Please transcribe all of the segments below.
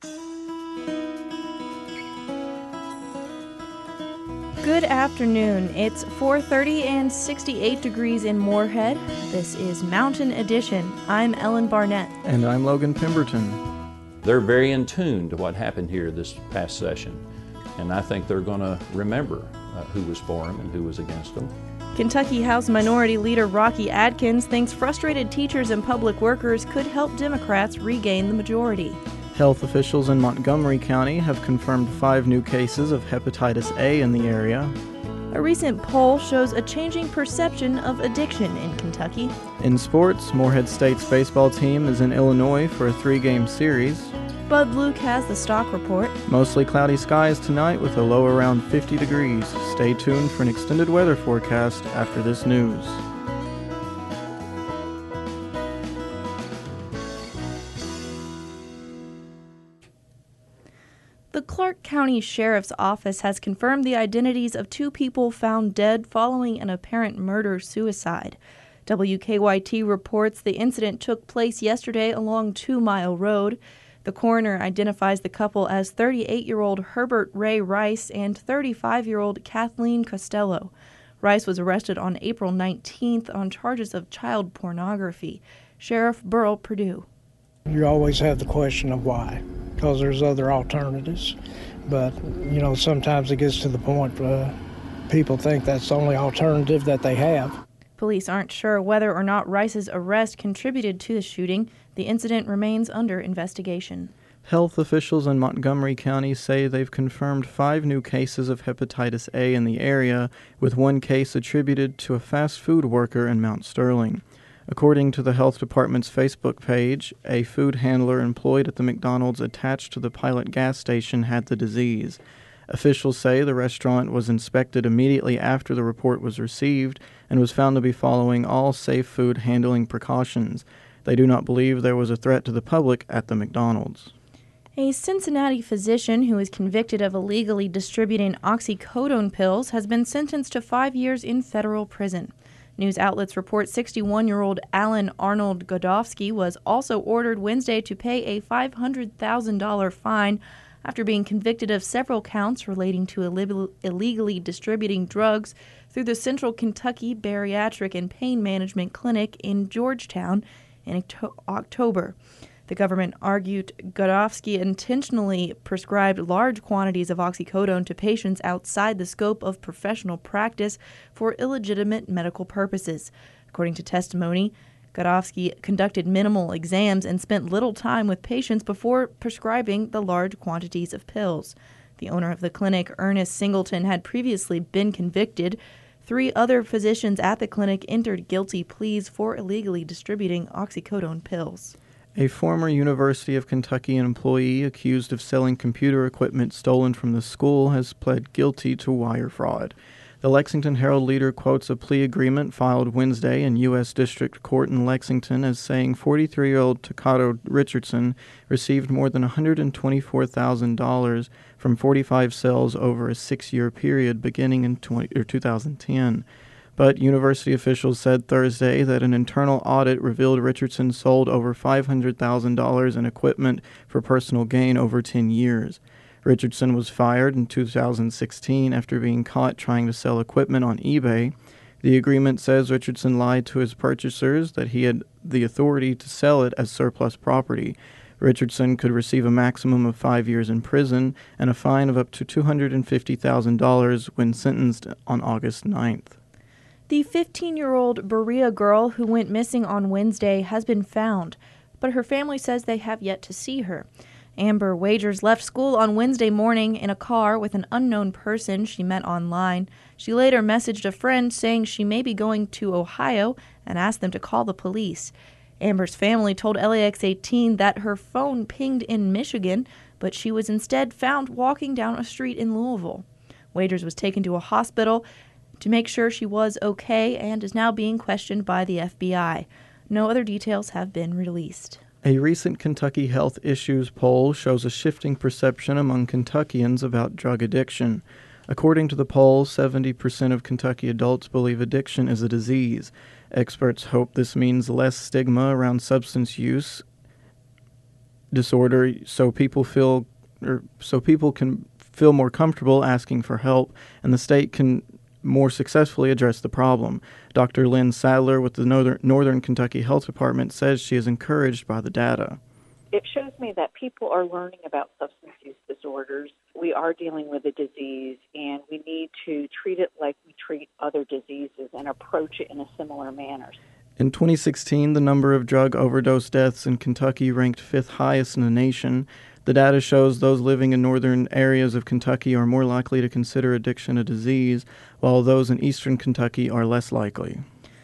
Good afternoon. It's 4:30 and 68 degrees in Moorhead. This is Mountain Edition. I'm Ellen Barnett. And I'm Logan Pemberton. They're very in tune to what happened here this past session, and I think they're going to remember who was for them and who was against them. Kentucky House Minority Leader Rocky Adkins thinks frustrated teachers and public workers could help Democrats regain the majority. Health officials in Montgomery County have confirmed 5 new cases of hepatitis A in the area. A recent poll shows a changing perception of addiction in Kentucky. In sports, Morehead State's baseball team is in Illinois for a 3-game series. Bud Luke has the stock report. Mostly cloudy skies tonight with a low around 50 degrees. Stay tuned for an extended weather forecast after this news. The Clark County Sheriff's Office has confirmed the identities of 2 people found dead following an apparent murder-suicide. WKYT reports the incident took place yesterday along 2 Mile Road. The coroner identifies the couple as 38-year-old Herbert Ray Rice and 35-year-old Kathleen Costello. Rice was arrested on April 19th on charges of child pornography. Sheriff Burl Perdue. You always have the question of why, because there's other alternatives. But, sometimes it gets to the point where people think that's the only alternative that they have. Police aren't sure whether or not Rice's arrest contributed to the shooting. The incident remains under investigation. Health officials in Montgomery County say they've confirmed 5 new cases of hepatitis A in the area, with 1 case attributed to a fast food worker in Mount Sterling. According to the health department's Facebook page, a food handler employed at the McDonald's attached to the Pilot gas station had the disease. Officials say the restaurant was inspected immediately after the report was received and was found to be following all safe food handling precautions. They do not believe there was a threat to the public at the McDonald's. A Cincinnati physician who is convicted of illegally distributing oxycodone pills has been sentenced to 5 years in federal prison. News outlets report 61-year-old Alan Arnold Godofsky was also ordered Wednesday to pay a $500,000 fine after being convicted of several counts relating to illegally distributing drugs through the Central Kentucky Bariatric and Pain Management Clinic in Georgetown in October. The government argued Godofsky intentionally prescribed large quantities of oxycodone to patients outside the scope of professional practice for illegitimate medical purposes. According to testimony, Godofsky conducted minimal exams and spent little time with patients before prescribing the large quantities of pills. The owner of the clinic, Ernest Singleton, had previously been convicted. 3 other physicians at the clinic entered guilty pleas for illegally distributing oxycodone pills. A former University of Kentucky employee accused of selling computer equipment stolen from the school has pled guilty to wire fraud. The Lexington Herald-Leader quotes a plea agreement filed Wednesday in U.S. District Court in Lexington as saying 43-year-old Takato Richardson received more than $124,000 from 45 sales over a 6-year period beginning in 2010. But university officials said Thursday that an internal audit revealed Richardson sold over $500,000 in equipment for personal gain over 10 years. Richardson was fired in 2016 after being caught trying to sell equipment on eBay. The agreement says Richardson lied to his purchasers that he had the authority to sell it as surplus property. Richardson could receive a maximum of 5 years in prison and a fine of up to $250,000 when sentenced on August 9th. The 15-year-old Berea girl who went missing on Wednesday has been found, but her family says they have yet to see her. Amber Wagers left school on Wednesday morning in a car with an unknown person she met online. She later messaged a friend saying she may be going to Ohio and asked them to call the police. Amber's family told LAX 18 that her phone pinged in Michigan, but she was instead found walking down a street in Louisville. Wagers was taken to a hospital to make sure she was okay and is now being questioned by the FBI. No other details have been released. A recent Kentucky Health Issues poll shows a shifting perception among Kentuckians about drug addiction. According to the poll, 70% of Kentucky adults believe addiction is a disease. Experts hope this means less stigma around substance use disorder so people can feel more comfortable asking for help, and the state can more successfully address the problem. Dr. Lynn Sadler with the Northern Kentucky Health Department says she is encouraged by the data. It shows me that people are learning about substance use disorders. We are dealing with a disease, and we need to treat it like we treat other diseases and approach it in a similar manner. In 2016, the number of drug overdose deaths in Kentucky ranked 5th highest in the nation. The data shows those living in northern areas of Kentucky are more likely to consider addiction a disease, while those in eastern Kentucky are less likely.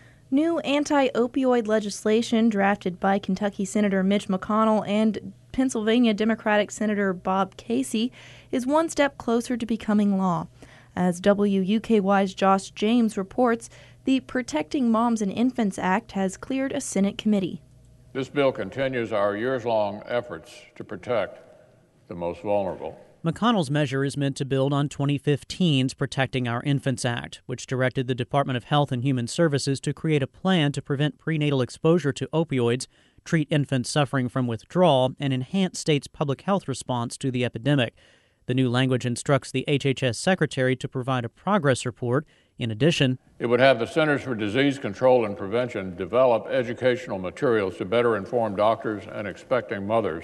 New anti-opioid legislation drafted by Kentucky Senator Mitch McConnell and Pennsylvania Democratic Senator Bob Casey is one step closer to becoming law. As WUKY's Josh James reports, the Protecting Moms and Infants Act has cleared a Senate committee. This bill continues our years-long efforts to protect the most vulnerable. McConnell's measure is meant to build on 2015's Protecting Our Infants Act, which directed the Department of Health and Human Services to create a plan to prevent prenatal exposure to opioids, treat infants suffering from withdrawal, and enhance states' public health response to the epidemic. The new language instructs the HHS secretary to provide a progress report. In addition, it would have the Centers for Disease Control and Prevention develop educational materials to better inform doctors and expecting mothers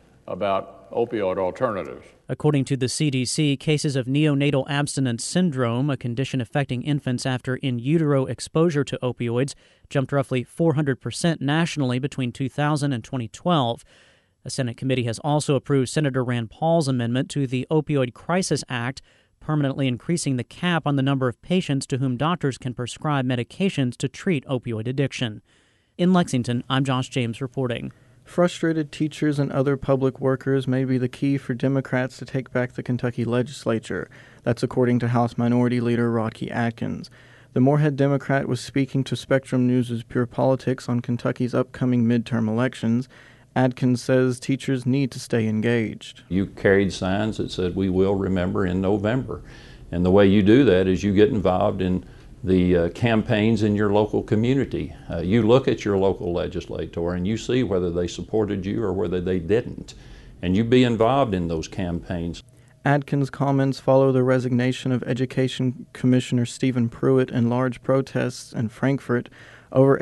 about opioid alternatives. According to the CDC, cases of neonatal abstinence syndrome, a condition affecting infants after in utero exposure to opioids, jumped roughly 400% nationally between 2000 and 2012. A Senate committee has also approved Senator Rand Paul's amendment to the Opioid Crisis Act, permanently increasing the cap on the number of patients to whom doctors can prescribe medications to treat opioid addiction. In Lexington, I'm Josh James reporting. Frustrated teachers and other public workers may be the key for Democrats to take back the Kentucky legislature. That's according to House Minority Leader Rodkey Adkins. The Moorhead Democrat was speaking to Spectrum News' Pure Politics on Kentucky's upcoming midterm elections. Adkins says teachers need to stay engaged. You carried signs that said, "We will remember in November." And the way you do that is you get involved in the campaigns in your local community. You look at your local legislator and you see whether they supported you or whether they didn't. And you be involved in those campaigns. Adkins' comments follow the resignation of Education Commissioner Stephen Pruitt and large protests in Frankfort. Over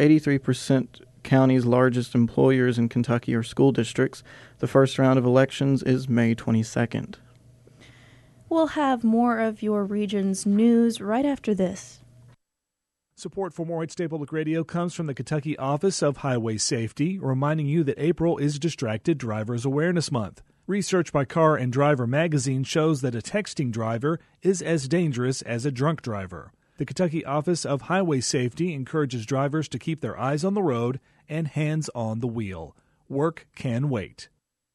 83% county's largest employers in Kentucky are school districts. The first round of elections is May 22nd. We'll have more of your region's news right after this. Support for Moorhead State Public Radio comes from the Kentucky Office of Highway Safety, reminding you that April is Distracted Drivers Awareness Month. Research by Car and Driver magazine shows that a texting driver is as dangerous as a drunk driver. The Kentucky Office of Highway Safety encourages drivers to keep their eyes on the road and hands on the wheel. Work can wait.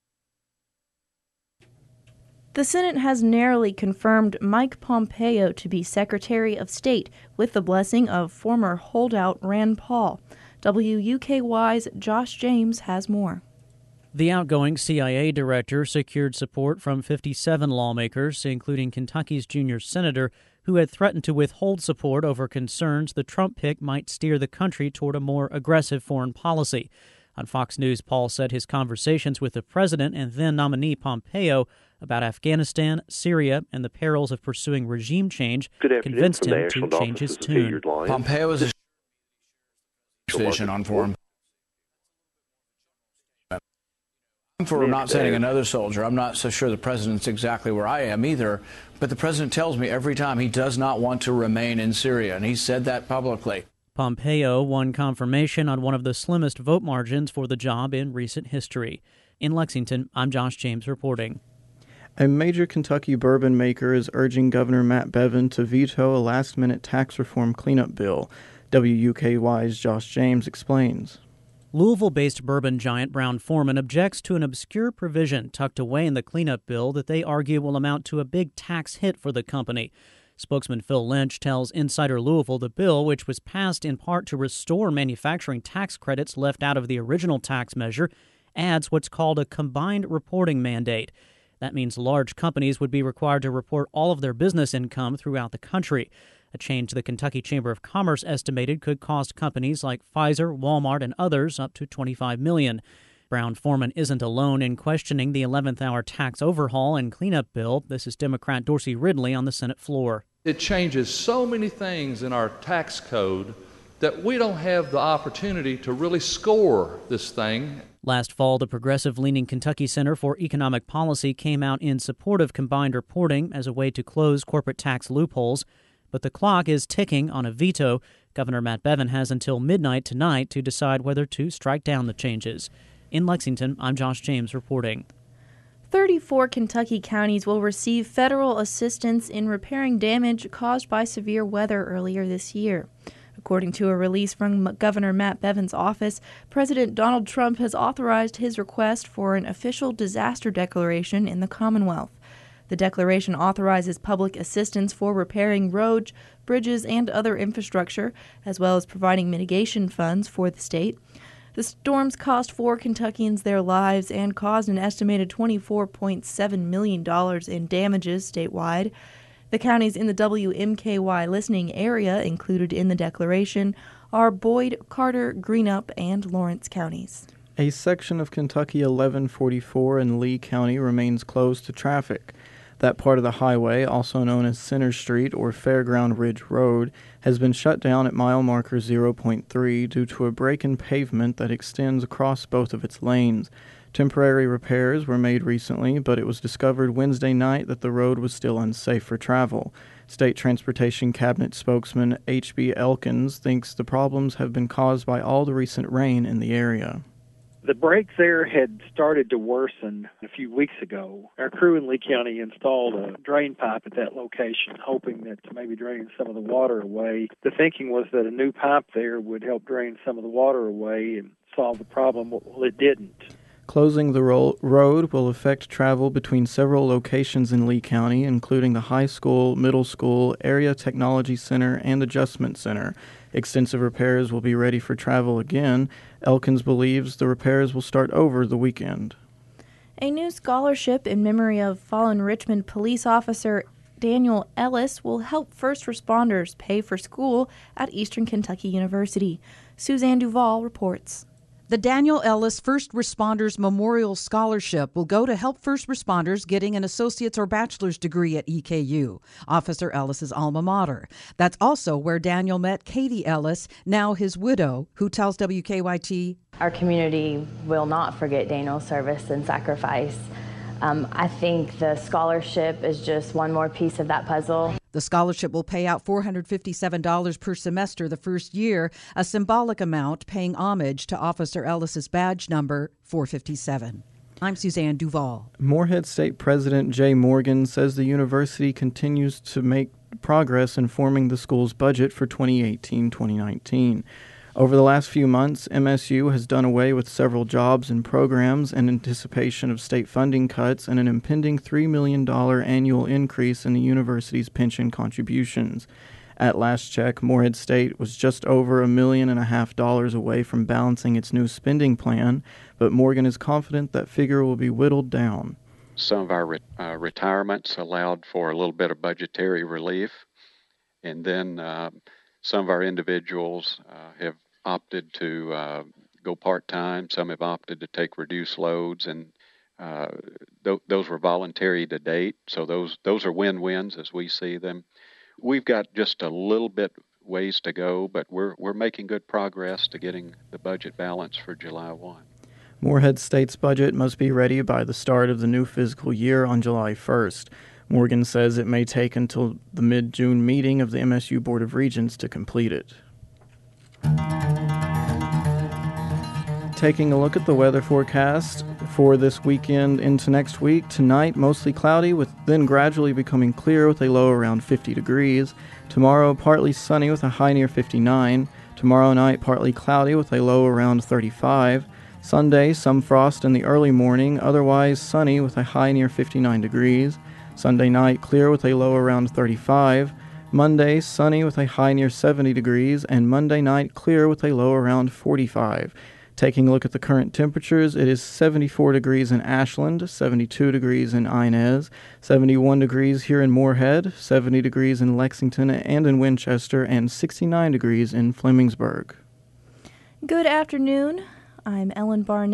The Senate has narrowly confirmed Mike Pompeo to be Secretary of State with the blessing of former holdout Rand Paul. WUKY's Josh James has more. The outgoing CIA director secured support from 57 lawmakers, including Kentucky's junior senator, who had threatened to withhold support over concerns the Trump pick might steer the country toward a more aggressive foreign policy. On Fox News, Paul said his conversations with the president and then-nominee Pompeo about Afghanistan, Syria, and the perils of pursuing regime change convinced him to change his tune. Pompeo is a decision on foreign. For not sending another soldier. I'm not so sure the president's exactly where I am either, but the president tells me every time he does not want to remain in Syria, and he said that publicly. Pompeo won confirmation on one of the slimmest vote margins for the job in recent history. In Lexington, I'm Josh James reporting. A major Kentucky bourbon maker is urging Governor Matt Bevin to veto a last-minute tax reform cleanup bill. WUKY's Josh James explains. Louisville-based bourbon giant Brown-Forman objects to an obscure provision tucked away in the cleanup bill that they argue will amount to a big tax hit for the company. Spokesman Phil Lynch tells Insider Louisville the bill, which was passed in part to restore manufacturing tax credits left out of the original tax measure, adds what's called a combined reporting mandate. That means large companies would be required to report all of their business income throughout the country. A change the Kentucky Chamber of Commerce estimated could cost companies like Pfizer, Walmart, and others up to $25 million. Brown-Forman isn't alone in questioning the 11th hour tax overhaul and cleanup bill. This is Democrat Dorsey Ridley on the Senate floor. It changes so many things in our tax code that we don't have the opportunity to really score this thing. Last fall, the progressive-leaning Kentucky Center for Economic Policy came out in support of combined reporting as a way to close corporate tax loopholes. But the clock is ticking on a veto. Governor Matt Bevin has until midnight tonight to decide whether to strike down the changes. In Lexington, I'm Josh James reporting. 34 Kentucky counties will receive federal assistance in repairing damage caused by severe weather earlier this year. According to a release from Governor Matt Bevin's office, President Donald Trump has authorized his request for an official disaster declaration in the Commonwealth. The declaration authorizes public assistance for repairing roads, bridges, and other infrastructure, as well as providing mitigation funds for the state. The storms cost 4 Kentuckians their lives and caused an estimated $24.7 million in damages statewide. The counties in the WMKY listening area included in the declaration are Boyd, Carter, Greenup, and Lawrence counties. A section of Kentucky 1144 in Lee County remains closed to traffic. That part of the highway, also known as Center Street or Fairground Ridge Road, has been shut down at mile marker 0.3 due to a break in pavement that extends across both of its lanes. Temporary repairs were made recently, but it was discovered Wednesday night that the road was still unsafe for travel. State Transportation Cabinet spokesman H.B. Elkins thinks the problems have been caused by all the recent rain in the area. The break there had started to worsen a few weeks ago. Our crew in Lee County installed a drain pipe at that location, hoping that to maybe drain some of the water away. The thinking was that a new pipe there would help drain some of the water away and solve the problem. Well, it didn't. Closing the road will affect travel between several locations in Lee County, including the high school, middle school, area technology center, and adjustment center. Extensive repairs will be ready for travel again. Elkins believes the repairs will start over the weekend. A new scholarship in memory of fallen Richmond police officer Daniel Ellis will help first responders pay for school at Eastern Kentucky University. Suzanne Duvall reports. The Daniel Ellis First Responders Memorial Scholarship will go to help first responders getting an associate's or bachelor's degree at EKU, Officer Ellis's alma mater. That's also where Daniel met Katie Ellis, now his widow, who tells WKYT, "Our community will not forget Daniel's service and sacrifice. I think the scholarship is just one more piece of that puzzle." The scholarship will pay out $457 per semester the first year, a symbolic amount paying homage to Officer Ellis's badge number 457. I'm Suzanne Duvall. Morehead State President Jay Morgan says the university continues to make progress in forming the school's budget for 2018-2019. Over the last few months, MSU has done away with several jobs and programs in anticipation of state funding cuts and an impending $3 million annual increase in the university's pension contributions. At last check, Morehead State was just over $1.5 million away from balancing its new spending plan, but Morgan is confident that figure will be whittled down. Some of our retirements allowed for a little bit of budgetary relief, and then some of our individuals have opted to go part-time. Some have opted to take reduced loads, and those were voluntary to date. So those are win-wins as we see them. We've got just a little bit ways to go, but we're making good progress to getting the budget balanced for July 1. Morehead State's budget must be ready by the start of the new fiscal year on July 1st. Morgan says it may take until the mid-June meeting of the MSU Board of Regents to complete it. Taking a look at the weather forecast for this weekend into next week. Tonight, mostly cloudy, with then gradually becoming clear with a low around 50 degrees. Tomorrow, partly sunny with a high near 59. Tomorrow night, partly cloudy with a low around 35. Sunday, some frost in the early morning, otherwise sunny with a high near 59 degrees. Sunday night, clear with a low around 35. Monday, sunny with a high near 70 degrees, and Monday night, clear with a low around 45. Taking a look at the current temperatures, it is 74 degrees in Ashland, 72 degrees in Inez, 71 degrees here in Morehead, 70 degrees in Lexington and in Winchester, and 69 degrees in Flemingsburg. Good afternoon. I'm Ellen Barnett.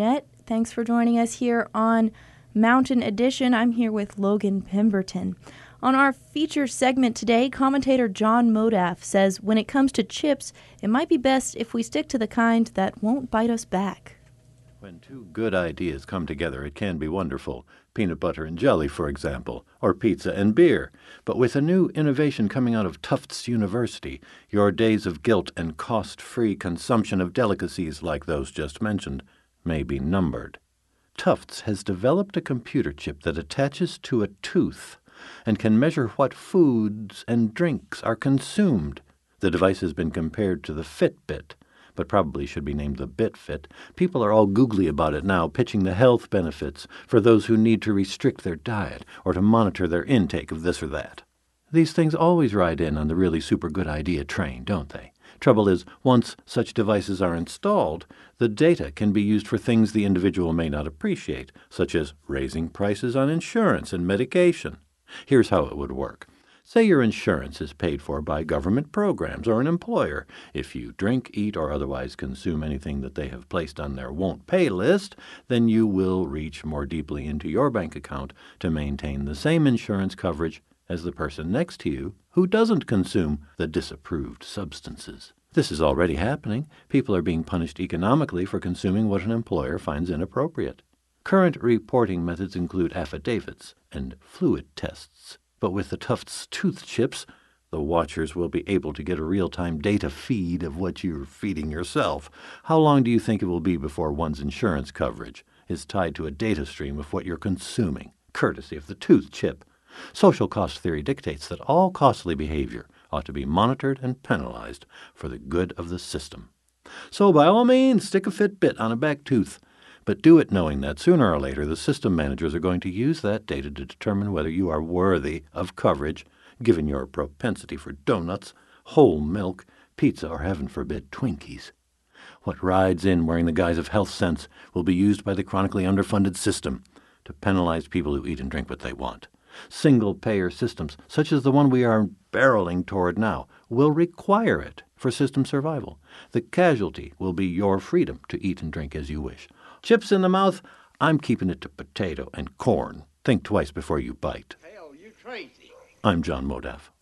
Thanks for joining us here on Mountain Edition. I'm here with Logan Pemberton. On our feature segment today, commentator John Modaff says when it comes to chips, it might be best if we stick to the kind that won't bite us back. When two good ideas come together, it can be wonderful. Peanut butter and jelly, for example, or pizza and beer. But with a new innovation coming out of Tufts University, your days of guilt and cost-free consumption of delicacies like those just mentioned may be numbered. Tufts has developed a computer chip that attaches to a tooth and can measure what foods and drinks are consumed. The device has been compared to the Fitbit, but probably should be named the BitFit. People are all googly about it now, pitching the health benefits for those who need to restrict their diet or to monitor their intake of this or that. These things always ride in on the really super good idea train, don't they? Trouble is, once such devices are installed, the data can be used for things the individual may not appreciate, such as raising prices on insurance and medication. Here's how it would work. Say your insurance is paid for by government programs or an employer. If you drink, eat, or otherwise consume anything that they have placed on their won't pay list, then you will reach more deeply into your bank account to maintain the same insurance coverage as the person next to you who doesn't consume the disapproved substances. This is already happening. People are being punished economically for consuming what an employer finds inappropriate. Current reporting methods include affidavits and fluid tests. But with the Tufts tooth chips, the watchers will be able to get a real-time data feed of what you're feeding yourself. How long do you think it will be before one's insurance coverage is tied to a data stream of what you're consuming, courtesy of the tooth chip? Social cost theory dictates that all costly behavior ought to be monitored and penalized for the good of the system. So by all means, stick a Fitbit on a back tooth. But do it knowing that sooner or later the system managers are going to use that data to determine whether you are worthy of coverage, given your propensity for donuts, whole milk, pizza, or heaven forbid, Twinkies. What rides in wearing the guise of health sense will be used by the chronically underfunded system to penalize people who eat and drink what they want. Single-payer systems, such as the one we are barreling toward now, will require it for system survival. The casualty will be your freedom to eat and drink as you wish. Chips in the mouth, I'm keeping it to potato and corn. Think twice before you bite. Hell, you crazy. I'm John Modaff.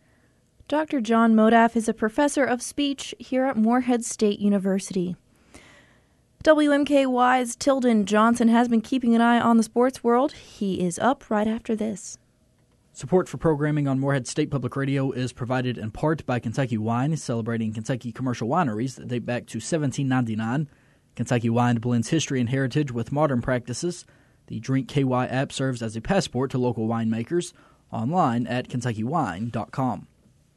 Dr. John Modaff is a professor of speech here at Morehead State University. WMKY's Tilden Johnson has been keeping an eye on the sports world. He is up right after this. Support for programming on Morehead State Public Radio is provided in part by Kentucky Wine, celebrating Kentucky commercial wineries that date back to 1799. Kentucky Wine blends history and heritage with modern practices. The Drink KY app serves as a passport to local winemakers. Online at KentuckyWine.com.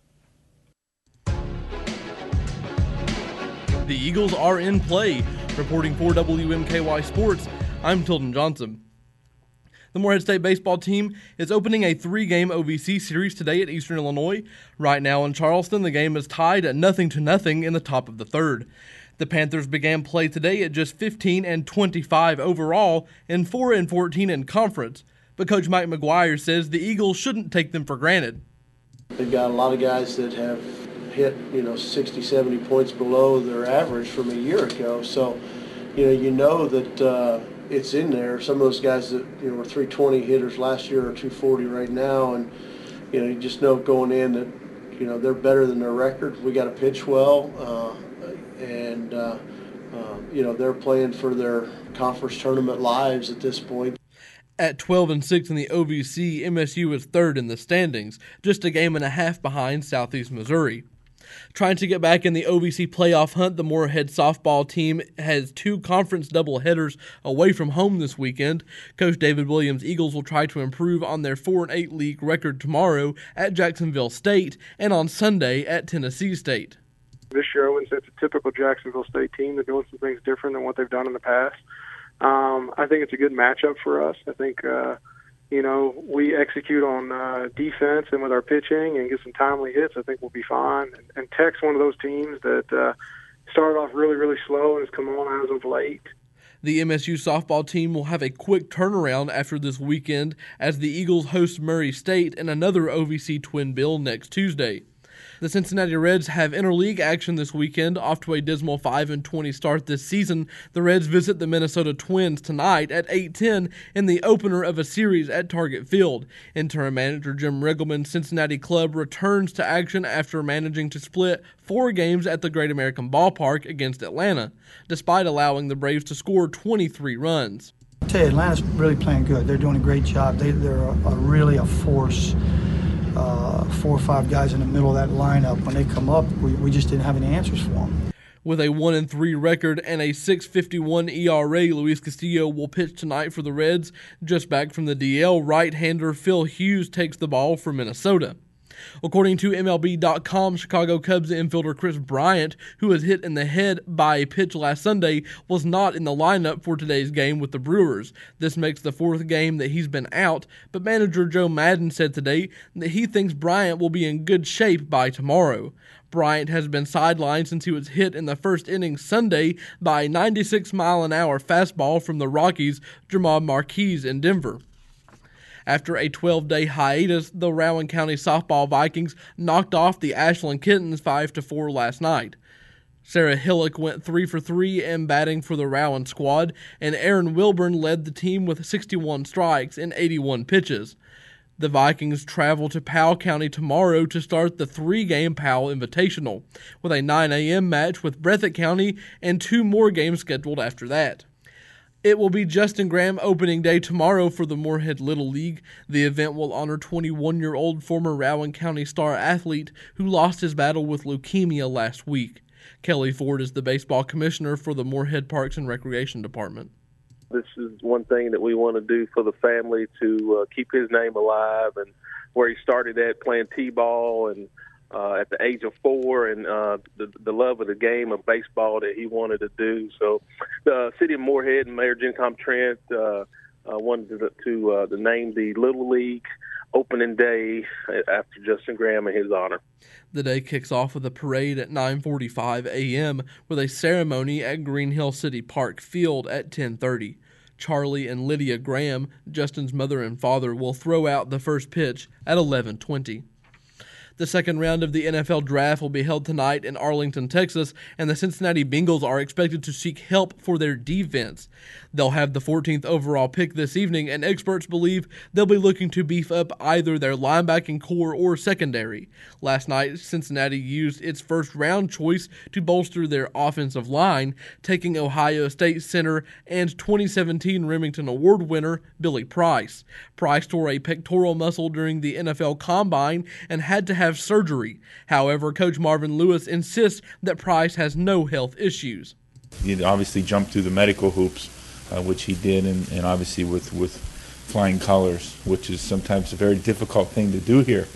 The Eagles are in play. Reporting for WMKY Sports, I'm Tilden Johnson. The Morehead State baseball team is opening a 3-game OVC series today at Eastern Illinois. Right now in Charleston, the game is tied at 0-0 in the top of the third. The Panthers began play today at just 15-25 overall and 4-14 in conference. But Coach Mike McGuire says the Eagles shouldn't take them for granted. They've got a lot of guys that have hit, 60, 70 points below their average from a year ago. So, you know that it's in there. Some of those guys that, were 320 hitters last year are 240 right now. And, you just know going in that, they're better than their record. We got to pitch well. And they're playing for their conference tournament lives at this point. At 12-6 in the OVC, MSU is third in the standings, just a game and a half behind Southeast Missouri. Trying to get back in the OVC playoff hunt, the Morehead softball team has 2 conference doubleheaders away from home this weekend. Coach David Williams' Eagles will try to improve on their 4-8 league record tomorrow at Jacksonville State and on Sunday at Tennessee State. This year, I wouldn't say it's a typical Jacksonville State team. They're doing some things different than what they've done in the past. I think it's a good matchup for us. I think, we execute on defense and with our pitching and get some timely hits, I think we'll be fine. And Tech's one of those teams that started off really, really slow and has come on as of late. The MSU softball team will have a quick turnaround after this weekend as the Eagles host Murray State in another OVC twin bill next Tuesday. The Cincinnati Reds have interleague action this weekend. Off to a dismal 5-20 start this season, the Reds visit the Minnesota Twins tonight at 8:10 in the opener of a series at Target Field. Interim manager Jim Riggleman's Cincinnati club returns to action after managing to split 4 games at the Great American Ballpark against Atlanta, despite allowing the Braves to score 23 runs. I tell you, Atlanta's really playing good. They're doing a great job. They're really a force. 4 or 5 guys in the middle of that lineup. When they come up, we just didn't have any answers for them. With a 1-3 record and a 6.51 ERA, Luis Castillo will pitch tonight for the Reds. Just back from the DL, right-hander Phil Hughes takes the ball for Minnesota. According to MLB.com, Chicago Cubs infielder Chris Bryant, who was hit in the head by a pitch last Sunday, was not in the lineup for today's game with the Brewers. This makes the 4th game that he's been out, but manager Joe Maddon said today that he thinks Bryant will be in good shape by tomorrow. Bryant has been sidelined since he was hit in the first inning Sunday by a 96-mile-an-hour fastball from the Rockies' Germán Marquez in Denver. After a 12-day hiatus, the Rowan County softball Vikings knocked off the Ashland Kittens 5-4 last night. Sarah Hillock went 3 for 3 in batting for the Rowan squad, and Aaron Wilburn led the team with 61 strikes in 81 pitches. The Vikings travel to Powell County tomorrow to start the 3-game Powell Invitational, with a 9 a.m. match with Breathitt County and 2 more games scheduled after that. It will be Justin Graham opening day tomorrow for the Moorhead Little League. The event will honor 21-year-old former Rowan County star athlete who lost his battle with leukemia last week. Kelly Ford is the baseball commissioner for the Moorhead Parks and Recreation Department. This is one thing that we want to do for the family to keep his name alive, and where he started at playing t-ball and at the age of 4, and the love of the game of baseball that he wanted to do. So the city of Moorhead and Mayor Jen Com Trent wanted to name the Little League opening day after Justin Graham in his honor. The day kicks off with a parade at 9:45 a.m. with a ceremony at Green Hill City Park Field at 10:30. Charlie and Lydia Graham, Justin's mother and father, will throw out the first pitch at 11:20. The second round of the NFL Draft will be held tonight in Arlington, Texas, and the Cincinnati Bengals are expected to seek help for their defense. They'll have the 14th overall pick this evening, and experts believe they'll be looking to beef up either their linebacking core or secondary. Last night, Cincinnati used its first-round choice to bolster their offensive line, taking Ohio State center and 2017 Remington Award winner Billy Price. Price tore a pectoral muscle during the NFL Combine and had to have surgery. However, Coach Marvin Lewis insists that Price has no health issues. He obviously jumped through the medical hoops, which he did, and obviously with flying colors, which is sometimes a very difficult thing to do here.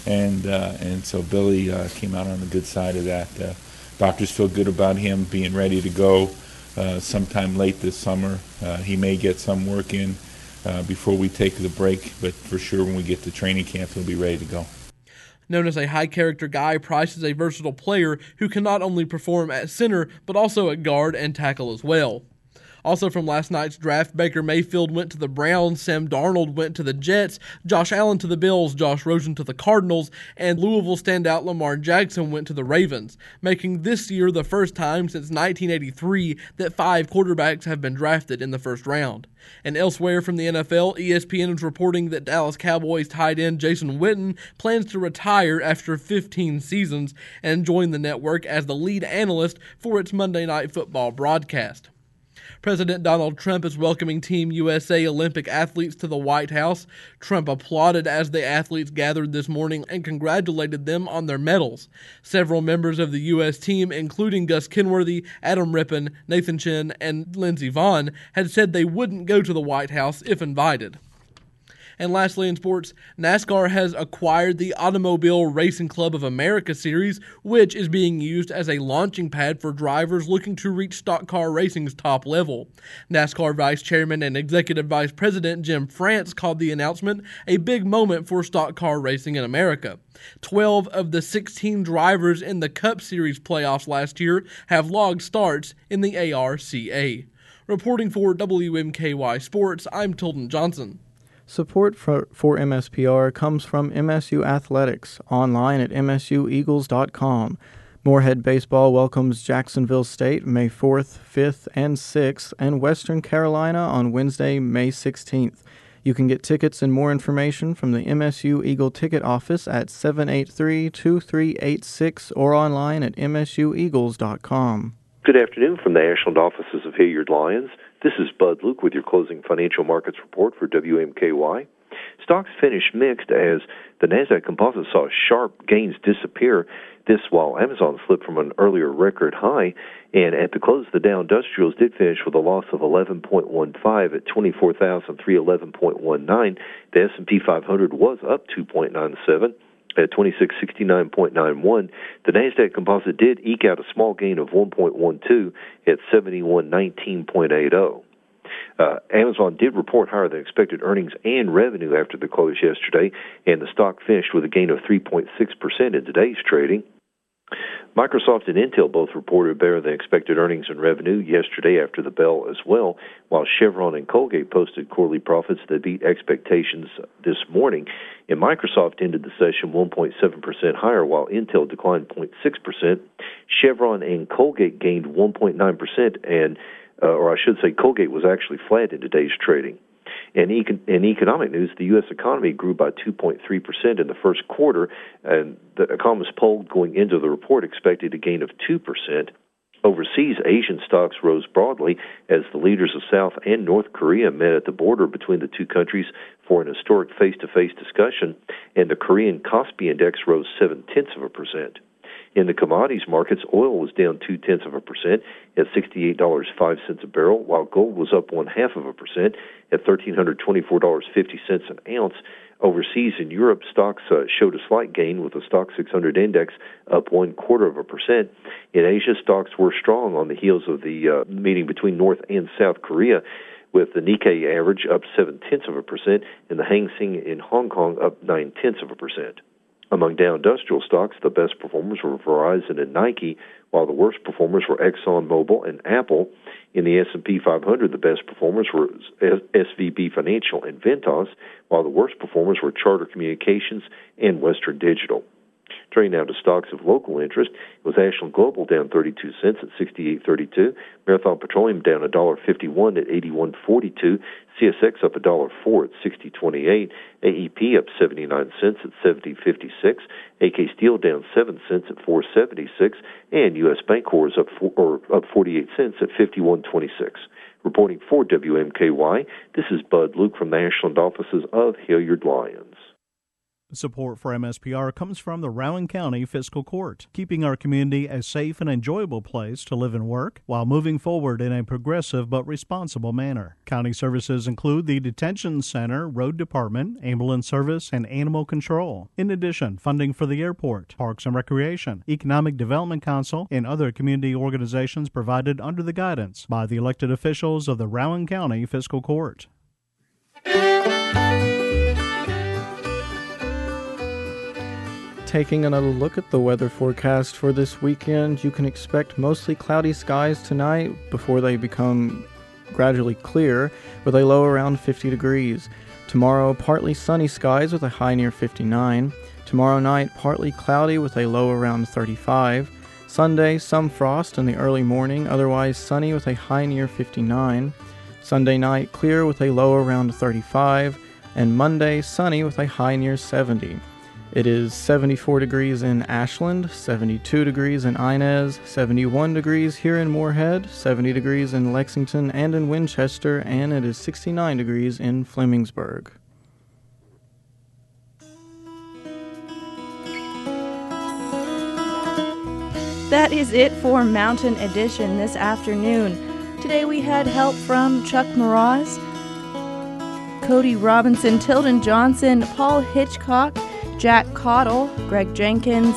And so Billy came out on the good side of that. Doctors feel good about him being ready to go sometime late this summer. He may get some work in before we take the break, but for sure when we get to training camp, he'll be ready to go. Known as a high-character guy, Price is a versatile player who can not only perform at center, but also at guard and tackle as well. Also from last night's draft, Baker Mayfield went to the Browns, Sam Darnold went to the Jets, Josh Allen to the Bills, Josh Rosen to the Cardinals, and Louisville standout Lamar Jackson went to the Ravens, making this year the first time since 1983 that 5 quarterbacks have been drafted in the first round. And elsewhere from the NFL, ESPN is reporting that Dallas Cowboys tight end Jason Witten plans to retire after 15 seasons and join the network as the lead analyst for its Monday Night Football broadcast. President Donald Trump is welcoming Team USA Olympic athletes to the White House. Trump applauded as the athletes gathered this morning and congratulated them on their medals. Several members of the U.S. team, including Gus Kenworthy, Adam Rippon, Nathan Chen, and Lindsey Vonn, had said they wouldn't go to the White House if invited. And lastly in sports, NASCAR has acquired the Automobile Racing Club of America series, which is being used as a launching pad for drivers looking to reach stock car racing's top level. NASCAR Vice Chairman and Executive Vice President Jim France called the announcement a big moment for stock car racing in America. 12 of the 16 drivers in the Cup Series playoffs last year have logged starts in the ARCA. Reporting for WMKY Sports, I'm Tilden Johnson. Support for MSPR comes from MSU Athletics, online at msueagles.com. Moorhead Baseball welcomes Jacksonville State May 4th, 5th, and 6th, and Western Carolina on Wednesday, May 16th. You can get tickets and more information from the MSU Eagle Ticket Office at 783-2386 or online at msueagles.com. Good afternoon from the Ashland offices of Hilliard Lyons. This is Bud Luke with your closing financial markets report for WMKY. Stocks finished mixed as the NASDAQ Composite saw sharp gains disappear. This while Amazon slipped from an earlier record high, and at the close, the Dow Industrials did finish with a loss of 11.15 at 24,311.19. The S&P 500 was up 2.97 at 2669.91. The NASDAQ Composite did eke out a small gain of 1.12 at 7119.80. Amazon did report higher than expected earnings and revenue after the close yesterday, and the stock finished with a gain of 3.6% in today's trading. Microsoft and Intel both reported better than expected earnings and revenue yesterday after the bell as well, while Chevron and Colgate posted quarterly profits that beat expectations this morning. And Microsoft ended the session 1.7% higher, while Intel declined 0.6%. Chevron and Colgate gained 1.9%, and or I should say Colgate was actually flat in today's trading. In economic news, the U.S. economy grew by 2.3% in the first quarter, and the economists polled going into the report expected a gain of 2%. Overseas, Asian stocks rose broadly as the leaders of South and North Korea met at the border between the two countries for an historic face-to-face discussion, and the Korean Kospi index rose 0.7%. In the commodities markets, oil was down 0.2% at $68.05 a barrel, while gold was up 0.5% at $1,324.50 an ounce. Overseas in Europe, stocks showed a slight gain with the Stock 600 index up 0.25%. In Asia, stocks were strong on the heels of the meeting between North and South Korea, with the Nikkei average up 0.7% and the Hang Seng in Hong Kong up 0.9%. Among Dow Industrial stocks, the best performers were Verizon and Nike, while the worst performers were ExxonMobil and Apple. In the S&P 500, the best performers were SVB Financial and Ventas, while the worst performers were Charter Communications and Western Digital. Turning now to stocks of local interest, it was Ashland Global down 32 cents at 68.32, Marathon Petroleum down $1.51 at 81.42, CSX up $1.04 at 60.28, AEP up 79 cents at 70.56, AK Steel down 7 cents at 4.76, and U.S. Bancorp is up 48 cents at 51.26. Reporting for WMKY, this is Bud Luke from the Ashland offices of Hilliard Lyons. Support for MSPR comes from the Rowan County Fiscal Court, keeping our community a safe and enjoyable place to live and work while moving forward in a progressive but responsible manner. County services include the Detention Center, Road Department, Ambulance Service, and Animal Control. In addition, funding for the airport, Parks and Recreation, Economic Development Council, and other community organizations provided under the guidance by the elected officials of the Rowan County Fiscal Court. Taking another look at the weather forecast for this weekend, you can expect mostly cloudy skies tonight before they become gradually clear, with a low around 50 degrees. Tomorrow, partly sunny skies with a high near 59. Tomorrow night, partly cloudy with a low around 35. Sunday, some frost in the early morning, otherwise sunny with a high near 59. Sunday night, clear with a low around 35. And Monday, sunny with a high near 70. It is 74 degrees in Ashland, 72 degrees in Inez, 71 degrees here in Moorhead, 70 degrees in Lexington and in Winchester, and it is 69 degrees in Flemingsburg. That is it for Mountain Edition this afternoon. Today we had help from Chuck Mraz, Cody Robinson, Tilden Johnson, Paul Hitchcock, Jack Cottle, Greg Jenkins,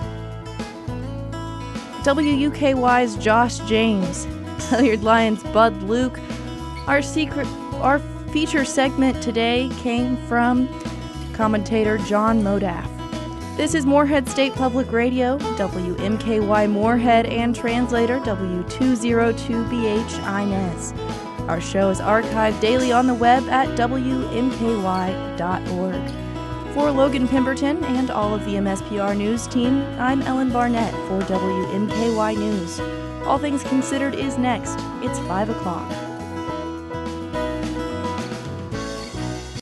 WUKY's Josh James, Hilliard Lyons' Bud Luke. Our feature segment today came from commentator John Modaf. This is Moorhead State Public Radio, WMKY Moorhead, and translator W202BH Inez. Our show is archived daily on the web at WMKY.org. For Logan Pemberton and all of the MSPR News team, I'm Ellen Barnett for WMKY News. All Things Considered is next. It's 5 o'clock.